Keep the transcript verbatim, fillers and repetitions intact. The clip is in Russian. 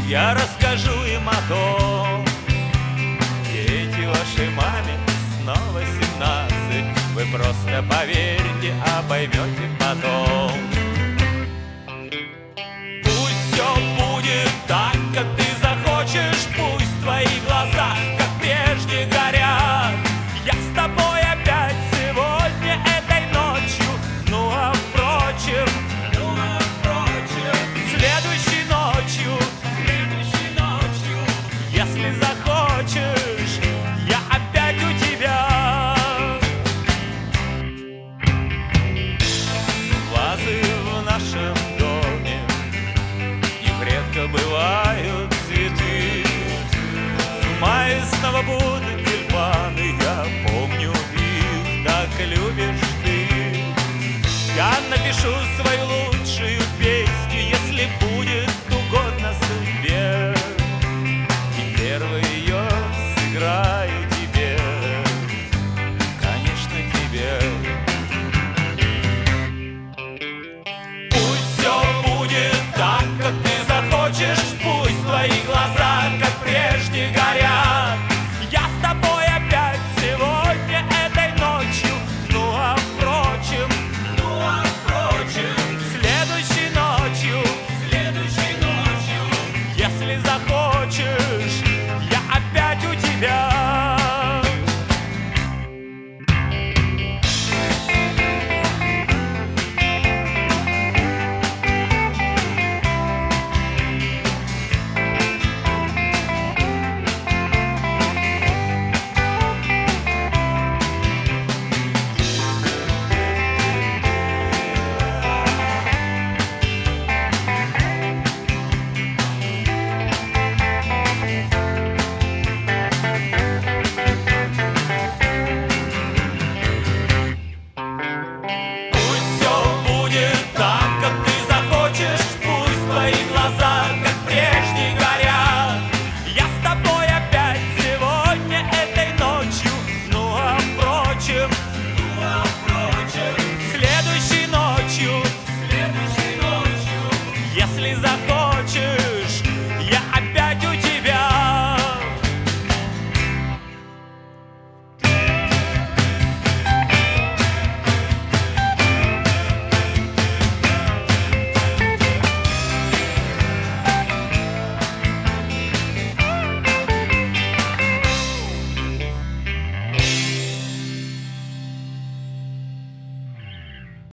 Я расскажу им о том. Дети, вашей маме снова семнадцать. Вы просто поверьте, а поймете потом. Пусть все будет так, как ты захочешь. Пусть твои глаза, как прежде, горят. Я с тобой опять сегодня, этой ночью. Ну а впрочем, ну а впрочем, следующей ночью, следующей ночью, если захочешь, я опять у тебя. Вазы в нашем